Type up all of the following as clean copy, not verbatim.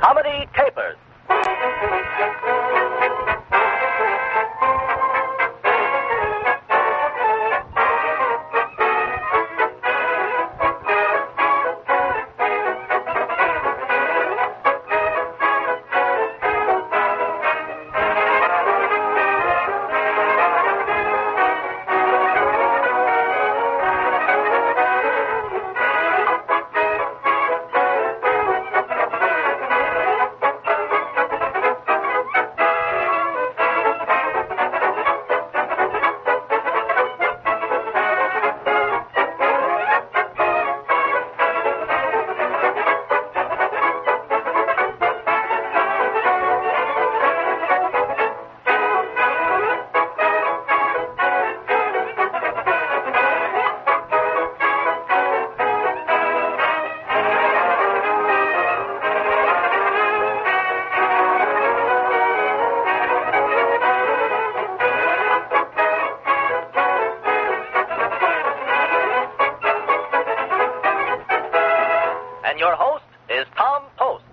Comedy Capers. Your host is Tom Post.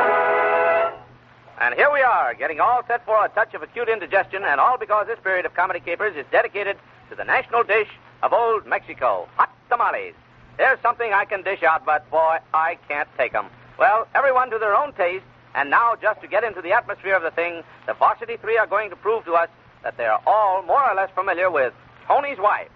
And here we are, getting all set for a touch of acute indigestion, and all because this period of Comedy Capers is dedicated to the national dish of old Mexico, hot tamales. There's something I can dish out, but boy, I can't take 'em. Well, everyone to their own taste, and now just to get into the atmosphere of the thing, the Varsity Three are going to prove to us that they are all more or less familiar with Tony's wife.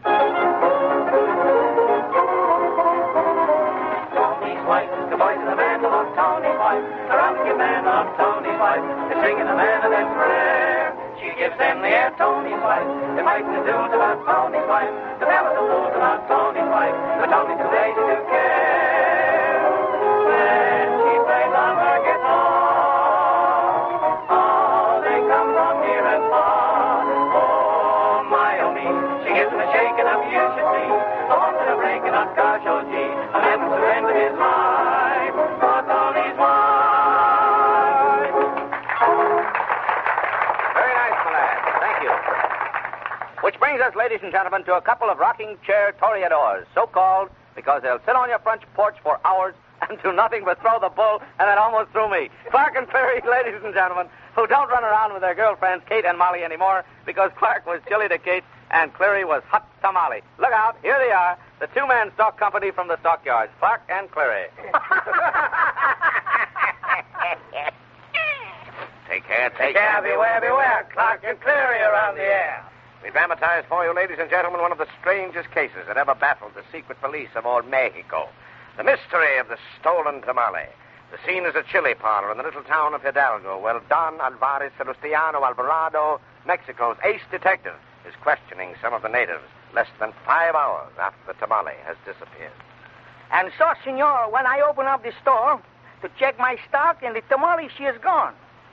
Wife. The boys and the man love Tony's wife. The rocket man loves Tony's wife. They're singing the man of them prayer. She gives them the air, Tony's wife. They're fighting the dudes about Tony's wife. The fellas are fools about Tony's wife. But Tony's too lazy to care. When she plays on her guitar, oh, they come from near and far. Oh, my, oh, me. She gives them a shaking up, you should see. A walking, a breaking up, gosh, oh, gee. A man will surrender his life for Tony's wife. Very nice, my lad. Thank you. Which brings us, ladies and gentlemen, to a couple of rocking chair toreadors, so-called because they'll sit on your front porch for hours and do nothing but throw the bull, and that almost threw me. Clark and Clary, ladies and gentlemen, who don't run around with their girlfriends, Kate and Molly, anymore, because Clark was chilly to Kate and Clary was hot tamale. Look out, here they are, the two-man stock company from the stockyards, Clark and Clary. Take care, Take care, beware, beware. Clark and Clary around the air. We dramatize for you, ladies and gentlemen, one of the strangest cases that ever baffled the secret police of old Mexico. The mystery of the stolen tamale. The scene is a chili parlor in the little town of Hidalgo, where Don Alvarez Salustiano Alvarado, Mexico's ace detective, is questioning some of the natives less than 5 hours after the tamale has disappeared. And so, senor, when I open up the store to check my stock, and the tamale, she is gone.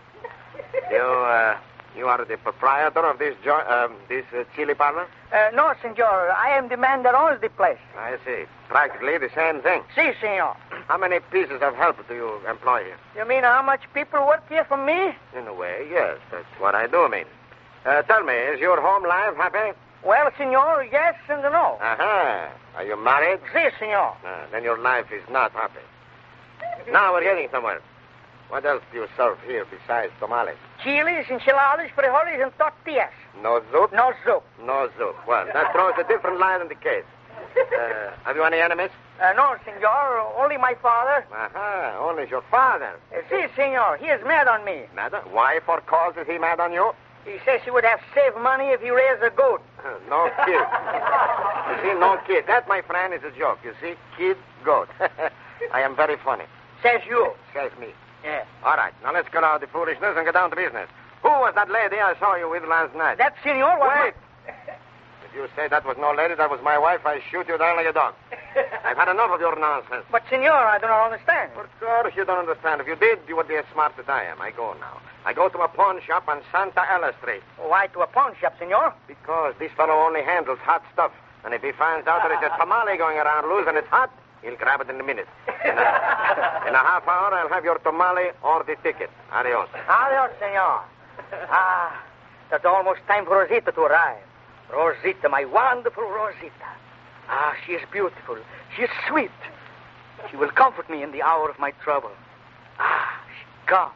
You are the proprietor of this chili parlor? No, senor. I am the man that owns the place. I see. Practically the same thing. Si, senor. How many pieces of help do you employ here? You mean how much people work here for me? In a way, yes. That's what I do mean. Tell me, is your home life happy? Well, senor, yes and no. Uh-huh. Are you married? Si, senor. Then your life is not happy. Now we're getting somewhere. What else do you serve here besides tamales? Chiles, enchiladas, frijoles, and tortillas. No soup? No soup. No soup. Well, that throws a different light in the case. Have you any enemies? No, senor. Only my father. Uh-huh. Only your father. Si, senor. He is mad on me. Mad? Why for cause is he mad on you? He says he would have saved money if he raised a goat. No kid. You see, no kid. That, my friend, is a joke. You see, kid, goat. I am very funny. Says you. Says me. Yeah. All right, now let's cut out the foolishness and get down to business. Who was that lady I saw you with last night? That senor was... Wait! If you say that was no lady, that was my wife, I shoot you down like a dog. I've had enough of your nonsense. But, senor, I do not understand. Of course you don't understand. If you did, you would be as smart as I am. I go now. I go to a pawn shop on Santa Ella Street. Why to a pawn shop, senor? Because this fellow only handles hot stuff. And if he finds out there is a tamale going around loose and it's hot, he'll grab it in a minute. In a half hour, I'll have your tamale or the ticket. Adios. Adios, senor. That's almost time for Rosita to arrive. Rosita, my wonderful Rosita. She is beautiful. She is sweet. She will comfort me in the hour of my trouble. comes.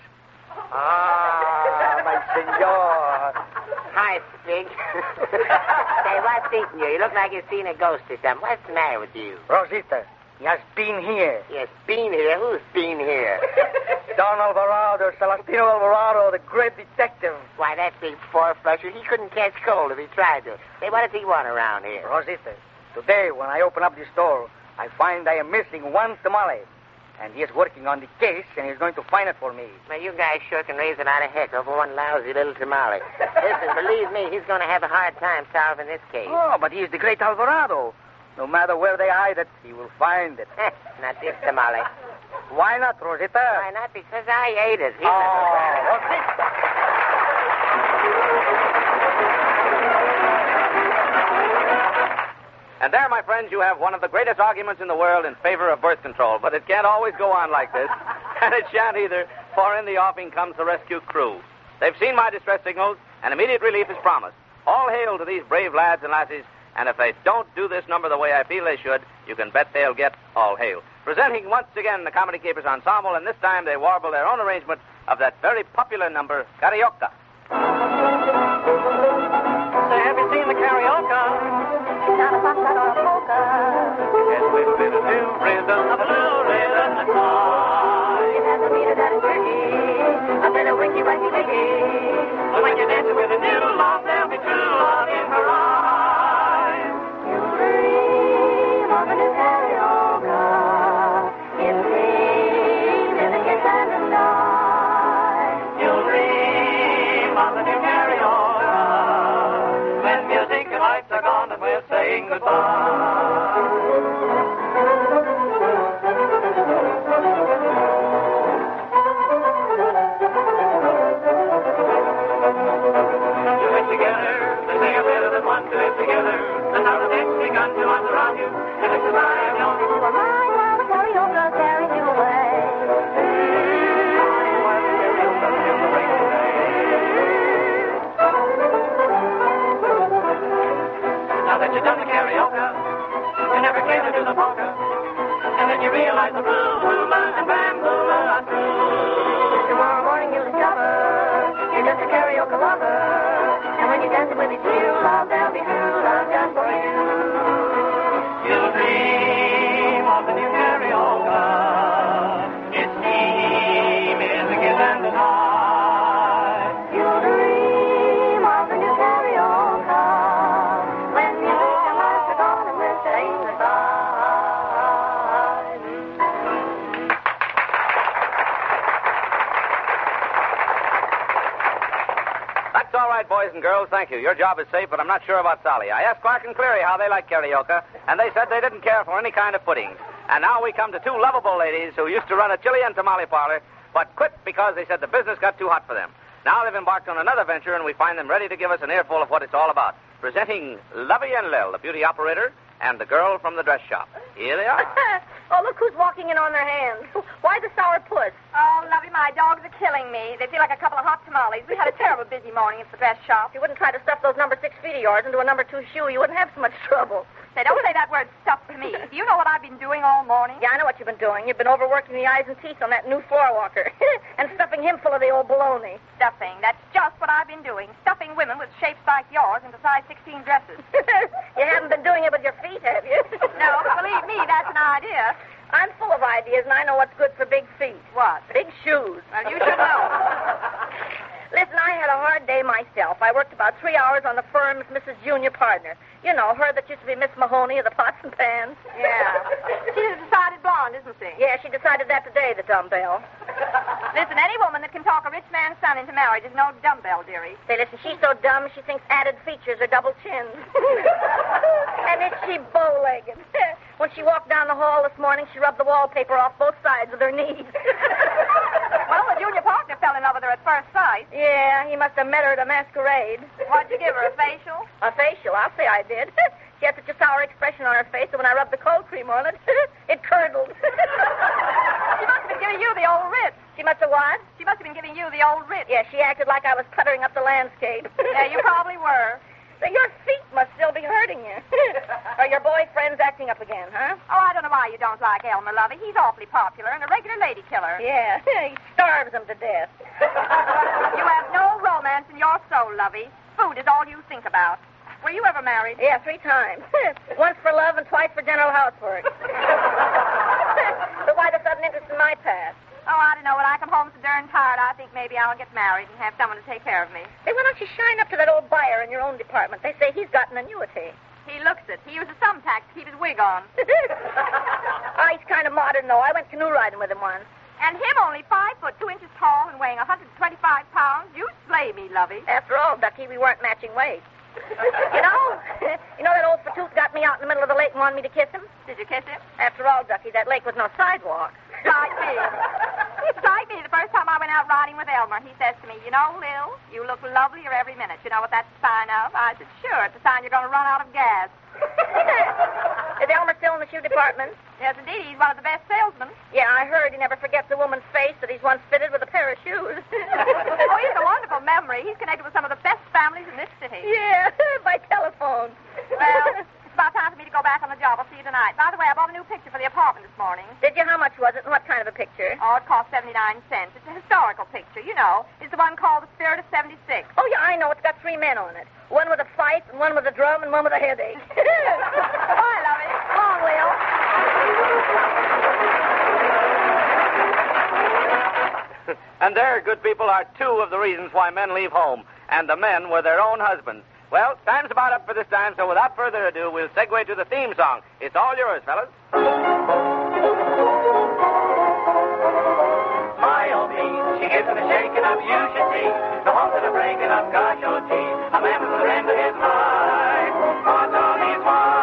Ah, my senor. Hi, Spig. Say, what's eating you? You look like you've seen a ghost or something. What's the matter with you? Rosita, he has been here. Yes, been here? Who's been here? Don Alvarado, Celestino Alvarado, the great detective. Why, that big four-flusher, he couldn't catch cold if he tried to. Say, what does he want around here? Rosita, today when I open up the store, I find I am missing one tamale. And he is working on the case, and he's going to find it for me. Now, you guys sure can raise a lot of heck over one lousy little tamale. Listen, believe me, he's going to have a hard time solving this case. Oh, but he is the great Alvarado. No matter where they hide it, he will find it. Not this tamale. Why not, Rosita? Why not? Because I ate it. Rosita. And there, my friends, you have one of the greatest arguments in the world in favor of birth control. But it can't always go on like this. And it shan't either, for in the offing comes the rescue crew. They've seen my distress signals, and immediate relief is promised. All hail to these brave lads and lassies, and if they don't do this number the way I feel they should, you can bet they'll get all hail. Presenting once again the Comedy Capers Ensemble, and this time they warble their own arrangement of that very popular number, Carioca. Say, have you seen the Carioca? Not a foxtrot or a polka. Yes, with a bit of new rhythm, a blue rhythm that's high. It has a meter that is tricky, a bit of winky wanky dicky. But when you're dancing with a new love, there'll be true love in her eyes. You dream of a new Carioca. In dream, in a kiss and a sigh. You'll dream of the new Carioca. When music and lights are gone and we're saying goodbye. Do it together, they say are better than one. Do it together, that's how the dance begun to arms around you. And it's a line, You are mine while the Carioca carries you away. Now that you've done the Carioca, you never came to do the polka. And then you realize the blue hula and bambula are through. Tomorrow morning you'll discover you're just a Carioca lover. And when you dance with your true love, there'll be true love just for you. You'll dream of the new Carioca. Its theme is a kiss and a sigh. You'll dream of the new Carioca. When music and lights are gone and we're saying goodbye. That's all right, boys and girls. Thank you. Your job is safe, but I'm not sure about Sally. I asked Clark and Cleary how they like Carioca, and they said they didn't care for any kind of puddings. And now we come to two lovable ladies who used to run a chili and tamale parlor, but quit because they said the business got too hot for them. Now they've embarked on another venture, and we find them ready to give us an earful of what it's all about. Presenting Lovey and Lil, the beauty operator, and the girl from the dress shop. Here they are. Oh, look who's walking in on their hands. Why the sour puss? Oh, Lovey, my dogs are killing me. They feel like a couple of hot tamales. We had a terrible busy morning at the dress shop. If you wouldn't try to stuff those number 6 feet of yours into a number 2 shoe, you wouldn't have so much trouble. Say, don't say that word stuff to me. Do you know what I've been doing all morning? Yeah, I know what you've been doing. You've been overworking the eyes and teeth on that new floor walker. And stuffing him full of the old baloney. Stuffing. That's just what I've been doing. Stuffing women with shapes like yours into size 16 dresses. You haven't been doing it with your feet, have you? No, but believe me, that's an idea. I'm full of ideas, and I know what's good for big feet. What? Big shoes. Well, you should know. Listen, I had a hard day myself. I worked about 3 hours on the firm's Mrs. Junior partner. You know, her that used to be Miss Mahoney of the pots and pans. Yeah. She's a decided blonde, isn't she? Yeah, she decided that today, the dumbbell. Listen, any woman that can talk a rich man's son into marriage is no dumbbell, dearie. Say, listen, she's so dumb she thinks added features are double chins. And is she bow-legged? When she walked down the hall this morning, she rubbed the wallpaper off both sides of her knees. Well, the junior partner fell in love with her at first sight. Yeah, he must have met her at a masquerade. What'd you give her, a facial? A facial? I'll say I did. She had such a sour expression on her face that when I rubbed the cold cream on it, it curdled. She must have been giving you the old Ritz. She must have what? She must have been giving you the old Ritz. Yeah, she acted like I was puttering up the landscape. Yeah, you probably were. So your feet must still be hurting you. Are your boyfriends acting up again, huh? Oh, I don't know why you don't like Elmer, Lovey. He's awfully popular and a regular lady killer. Yeah, he starves them to death. You have no romance in your soul, Lovey. Food is all you think about. Were you ever married? Yeah, 3 times. Once for love and twice for general housework. But why the sudden interest in my past? Oh, I don't know. When I come home so darn tired, I think maybe I'll get married and have someone to take care of me. Hey, why don't you shine up to that old buyer in your own department? They say he's got an annuity. He looks it. He uses thumbtacks to keep his wig on. He's kind of modern, though. I went canoe riding with him once. And him only 5 foot 2 inches tall and weighing 125 pounds. You slay me, Lovey. After all, Ducky, we weren't matching weight. You know that old fatooth got me out in the middle of the lake and wanted me to kiss him? Did you kiss him? After all, Ducky, that lake was no sidewalk. Like me. It's like me. The first time I went out riding with Elmer, he says to me, you know, Lil, you look lovelier every minute. You know what that's a sign of? I said, sure, it's a sign you're going to run out of gas. Is Elmer still in the shoe department? Yes, indeed. He's one of the best salesmen. Yeah, I heard he never forgets a woman's face that he's once fitted with a pair of shoes. Oh, he's a wonderful memory. He's connected with some of the best families in this city. Yeah, by telephone. Well, it's about time for me to go back on the job. I'll see you tonight. By the way, I bought a new picture for the apartment this morning. Did you? How much was it and what kind of a picture? Oh, it cost 79 cents. It's a historical picture, you know. It's the one called The Spirit of 76. Oh, yeah, I know. It's got 3 men on it. One with a fife, and one with a drum, and one with a headache. Bye, Lovey. Come on, Will. And there, good people, are 2 of the reasons why men leave home. And the men were their own husbands. Well, time's about up for this time, so without further ado, we'll segue to the theme song. It's all yours, fellas. My old me, she gives him a shaking up, you should see. The homes that are breaking up, gosh, oh gee. A man from the end of his life, for Tony's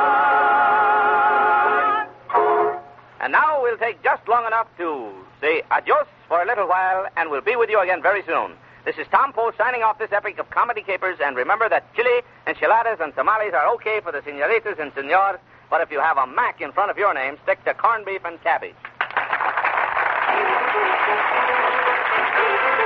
wife. And now we'll take just long enough to say adios for a little while, and we'll be with you again very soon. This is Tom Post signing off this epic of comedy capers, and remember that chili, enchiladas, and tamales are okay for the senoritas and senors, but if you have a Mac in front of your name, stick to corned beef and cabbage.